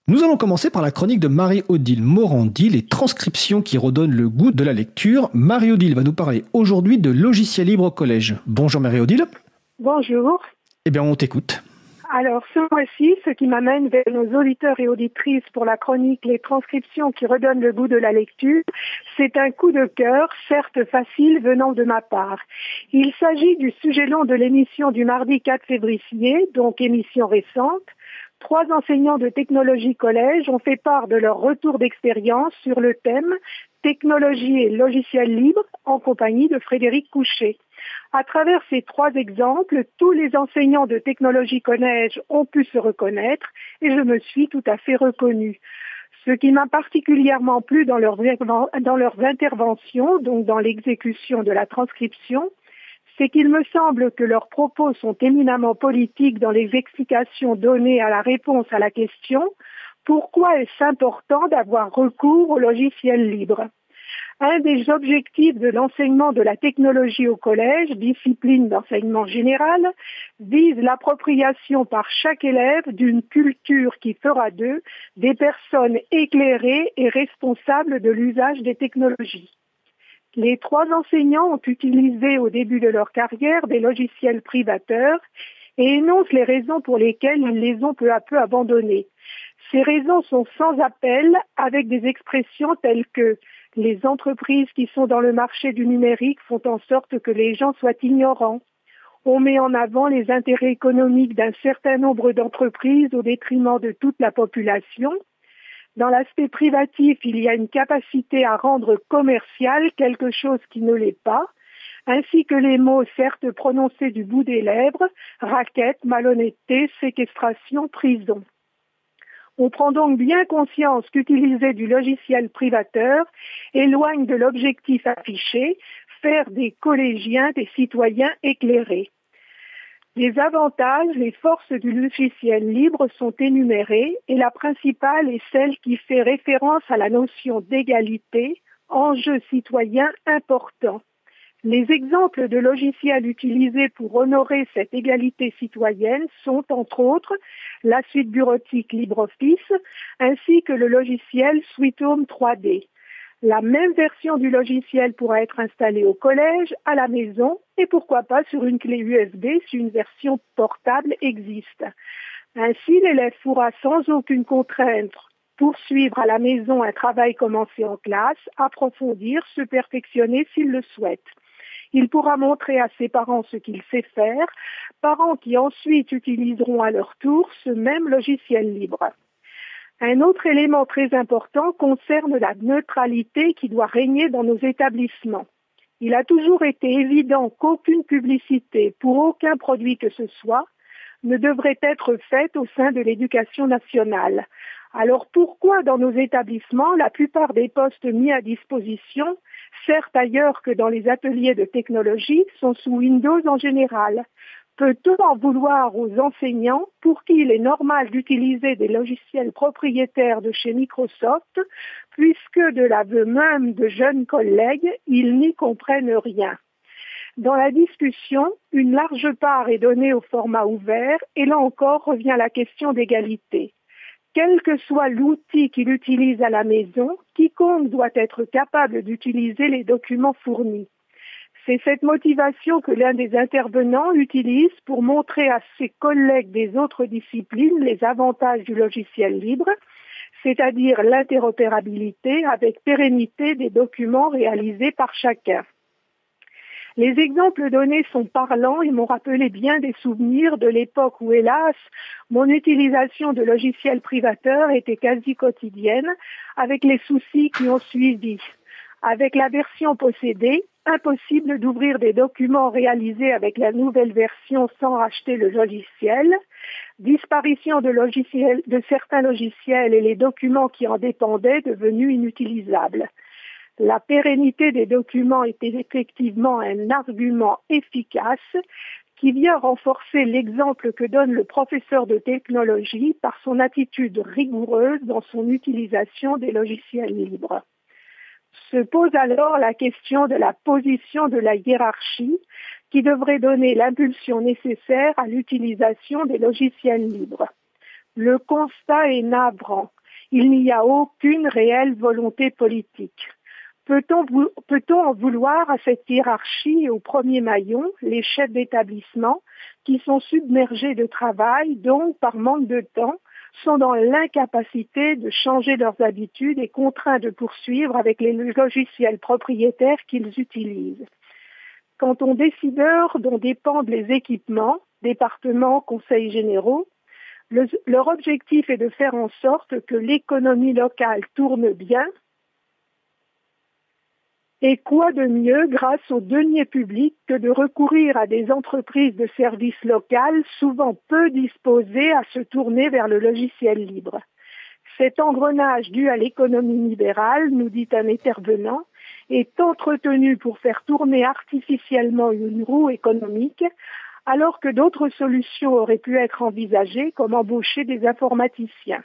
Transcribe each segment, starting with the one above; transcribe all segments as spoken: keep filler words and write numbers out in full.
Nous allons commencer par la chronique de Marie-Odile Morandi, les transcriptions qui redonnent le goût de la lecture. Marie-Odile va nous parler aujourd'hui de logiciels libres au collège. Bonjour Marie-Odile. Bonjour. Eh bien, on t'écoute. Alors, ce mois-ci, ce qui m'amène vers nos auditeurs et auditrices pour la chronique Les transcriptions qui redonnent le goût de la lecture, c'est un coup de cœur, certes facile, venant de ma part. Il s'agit du sujet long de l'émission du mardi quatre février, donc émission récente. Trois enseignants de technologie collège ont fait part de leur retour d'expérience sur le thème technologie et logiciels libres en compagnie de Frédéric Couchet. À travers ces trois exemples, tous les enseignants de technologie collège ont pu se reconnaître et je me suis tout à fait reconnue. Ce qui m'a particulièrement plu dans leurs, dans leurs interventions, donc dans l'exécution de la transcription, c'est qu'il me semble que leurs propos sont éminemment politiques dans les explications données à la réponse à la question « Pourquoi est-ce important d'avoir recours au logiciel libre ?» Un des objectifs de l'enseignement de la technologie au collège, discipline d'enseignement général, vise l'appropriation par chaque élève d'une culture qui fera d'eux des personnes éclairées et responsables de l'usage des technologies. Les trois enseignants ont utilisé au début de leur carrière des logiciels privateurs et énoncent les raisons pour lesquelles ils les ont peu à peu abandonnés. Ces raisons sont sans appel avec des expressions telles que les entreprises qui sont dans le marché du numérique font en sorte que les gens soient ignorants. On met en avant les intérêts économiques d'un certain nombre d'entreprises au détriment de toute la population. Dans l'aspect privatif, il y a une capacité à rendre commercial quelque chose qui ne l'est pas, ainsi que les mots certes prononcés du bout des lèvres, raquette, malhonnêteté, séquestration, prison. On prend donc bien conscience qu'utiliser du logiciel privateur éloigne de l'objectif affiché, faire des collégiens des citoyens éclairés. Les avantages, les forces du logiciel libre sont énumérées et la principale est celle qui fait référence à la notion d'égalité, enjeu citoyen important. Les exemples de logiciels utilisés pour honorer cette égalité citoyenne sont, entre autres, la suite bureautique LibreOffice ainsi que le logiciel Sweet Home trois D. La même version du logiciel pourra être installée au collège, à la maison et pourquoi pas sur une clé U S B si une version portable existe. Ainsi, l'élève pourra sans aucune contrainte poursuivre à la maison un travail commencé en classe, approfondir, se perfectionner s'il le souhaite. Il pourra montrer à ses parents ce qu'il sait faire, parents qui ensuite utiliseront à leur tour ce même logiciel libre. Un autre élément très important concerne la neutralité qui doit régner dans nos établissements. Il a toujours été évident qu'aucune publicité pour aucun produit que ce soit ne devrait être faite au sein de l'éducation nationale. Alors pourquoi dans nos établissements, la plupart des postes mis à disposition, certes ailleurs que dans les ateliers de technologie, sont sous Windows en général? Peut-on en vouloir aux enseignants pour qui il est normal d'utiliser des logiciels propriétaires de chez Microsoft, puisque de l'aveu même de jeunes collègues, ils n'y comprennent rien? Dans la discussion, une large part est donnée au format ouvert et là encore revient la question d'égalité. Quel que soit l'outil qu'il utilise à la maison, quiconque doit être capable d'utiliser les documents fournis. C'est cette motivation que l'un des intervenants utilise pour montrer à ses collègues des autres disciplines les avantages du logiciel libre, c'est-à-dire l'interopérabilité avec pérennité des documents réalisés par chacun. Les exemples donnés sont parlants et m'ont rappelé bien des souvenirs de l'époque où, hélas, mon utilisation de logiciels privateurs était quasi quotidienne, avec les soucis qui ont suivi. Avec la version possédée, impossible d'ouvrir des documents réalisés avec la nouvelle version sans racheter le logiciel, disparition de, logiciels, de certains logiciels et les documents qui en dépendaient devenus inutilisables. La pérennité des documents était effectivement un argument efficace qui vient renforcer l'exemple que donne le professeur de technologie par son attitude rigoureuse dans son utilisation des logiciels libres. Se pose alors la question de la position de la hiérarchie qui devrait donner l'impulsion nécessaire à l'utilisation des logiciels libres. Le constat est navrant. Il n'y a aucune réelle volonté politique. Peut-on, peut-on en vouloir à cette hiérarchie et au premier maillon, les chefs d'établissement, qui sont submergés de travail, donc par manque de temps, sont dans l'incapacité de changer leurs habitudes et contraints de poursuivre avec les logiciels propriétaires qu'ils utilisent. Quant aux décideurs dont dépendent les équipements, départements, conseils généraux, le, leur objectif est de faire en sorte que l'économie locale tourne bien. Et quoi de mieux grâce aux deniers publics que de recourir à des entreprises de services locales souvent peu disposées à se tourner vers le logiciel libre. Cet engrenage dû à l'économie libérale, nous dit un intervenant, est entretenu pour faire tourner artificiellement une roue économique, alors que d'autres solutions auraient pu être envisagées, comme embaucher des informaticiens.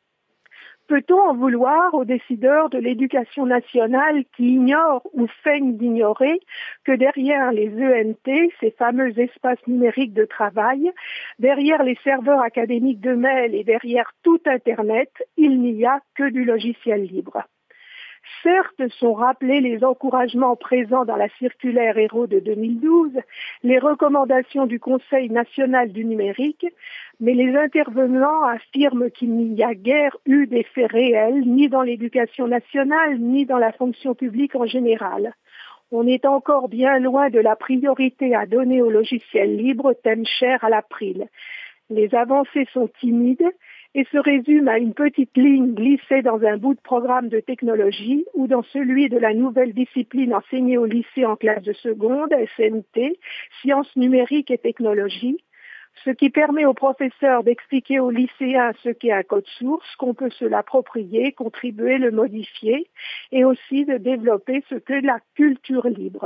Peut-on en vouloir aux décideurs de l'éducation nationale qui ignorent ou feignent d'ignorer que derrière les E N T, ces fameux espaces numériques de travail, derrière les serveurs académiques de mail et derrière tout Internet, il n'y a que du logiciel libre? Certes, sont rappelés les encouragements présents dans la circulaire Hérault de deux mille douze, les recommandations du Conseil national du numérique, mais les intervenants affirment qu'il n'y a guère eu d'effet réel, ni dans l'éducation nationale, ni dans la fonction publique en général. On est encore bien loin de la priorité à donner au logiciel libre, thème cher à l'April. Les avancées sont timides et se résument à une petite ligne glissée dans un bout de programme de technologie ou dans celui de la nouvelle discipline enseignée au lycée en classe de seconde, S N T, sciences numériques et technologies, ce qui permet aux professeurs d'expliquer aux lycéens ce qu'est un code source, qu'on peut se l'approprier, contribuer, le modifier, et aussi de développer ce qu'est la culture libre.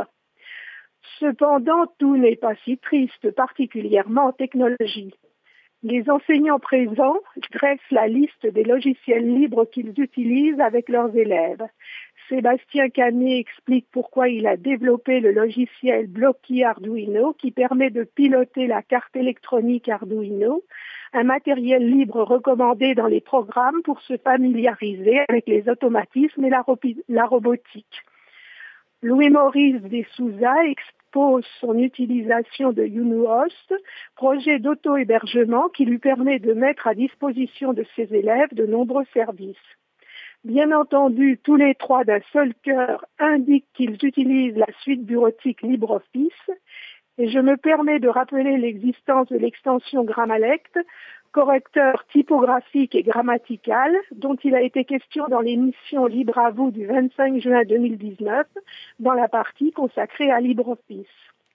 Cependant, tout n'est pas si triste, particulièrement en technologie. Les enseignants présents dressent la liste des logiciels libres qu'ils utilisent avec leurs élèves. Sébastien Canet explique pourquoi il a développé le logiciel Blocky Arduino qui permet de piloter la carte électronique Arduino, un matériel libre recommandé dans les programmes pour se familiariser avec les automatismes et la, ro- la robotique. Louis-Maurice Desouza expose son utilisation de UnuHost, projet d'auto-hébergement qui lui permet de mettre à disposition de ses élèves de nombreux services. Bien entendu, tous les trois d'un seul cœur indiquent qu'ils utilisent la suite bureautique LibreOffice et je me permets de rappeler l'existence de l'extension Grammalect, correcteur typographique et grammatical, dont il a été question dans l'émission Libre à vous du vingt-cinq juin deux mille dix-neuf, dans la partie consacrée à LibreOffice.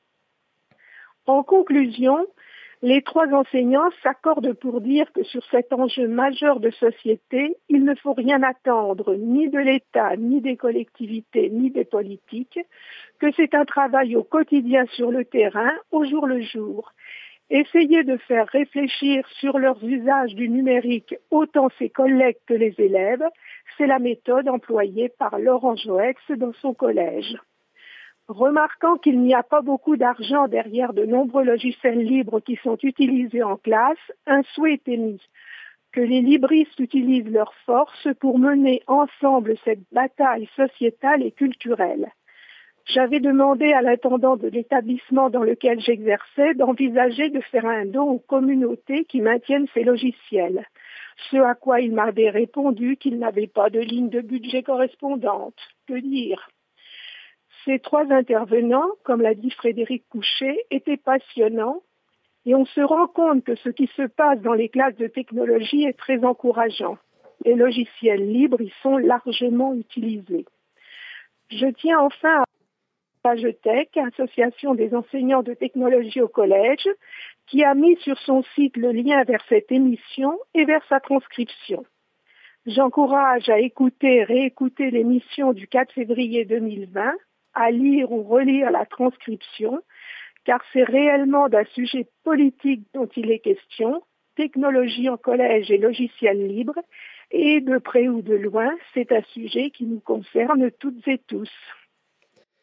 En conclusion, les trois enseignants s'accordent pour dire que sur cet enjeu majeur de société, il ne faut rien attendre ni de l'État, ni des collectivités, ni des politiques, que c'est un travail au quotidien sur le terrain, au jour le jour. Essayer de faire réfléchir sur leurs usages du numérique autant ses collègues que les élèves, c'est la méthode employée par Laurent Joex dans son collège. Remarquant qu'il n'y a pas beaucoup d'argent derrière de nombreux logiciels libres qui sont utilisés en classe, un souhait est émis que les libristes utilisent leurs forces pour mener ensemble cette bataille sociétale et culturelle. J'avais demandé à l'intendant de l'établissement dans lequel j'exerçais d'envisager de faire un don aux communautés qui maintiennent ces logiciels, ce à quoi il m'avait répondu qu'il n'avait pas de ligne de budget correspondante. Que dire ? Ces trois intervenants, comme l'a dit Frédéric Couchet, étaient passionnants et on se rend compte que ce qui se passe dans les classes de technologie est très encourageant. Les logiciels libres y sont largement utilisés. Je tiens enfin à PageTech, association des enseignants de technologie au collège, qui a mis sur son site le lien vers cette émission et vers sa transcription. J'encourage à écouter et réécouter l'émission du quatre février deux mille vingt, à lire ou relire la transcription, car c'est réellement d'un sujet politique dont il est question, technologie en collège et logiciel libre, et de près ou de loin, c'est un sujet qui nous concerne toutes et tous.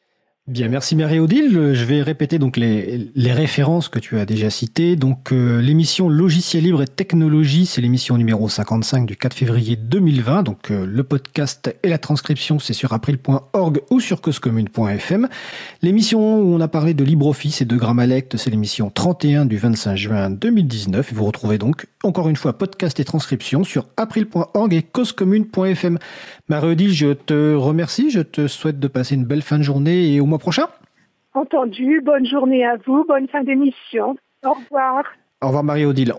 Bien, merci Marie-Odile. Je vais répéter donc les, les références que tu as déjà citées. Donc euh, l'émission Logiciel libre et technologie, c'est l'émission numéro cinquante-cinq du quatre février deux mille vingt. Donc euh, le podcast et la transcription, c'est sur april point org ou sur causecommune point f m. L'émission où on a parlé de LibreOffice et de Grammalect, c'est l'émission trente et un du vingt-cinq juin deux mille dix-neuf. Vous retrouvez donc encore une fois podcast et transcription sur april point org et causecommune point f m. Marie-Odile, je te remercie. Je te souhaite de passer une belle fin de journée et au mois prochain. Entendu, bonne journée à vous, bonne fin d'émission. Au revoir. Au revoir Marie-Odile.